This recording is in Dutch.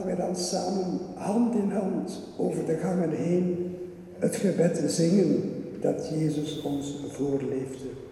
laten wij dan samen hand in hand over de gangen heen het gebed zingen dat Jezus ons voorleefde.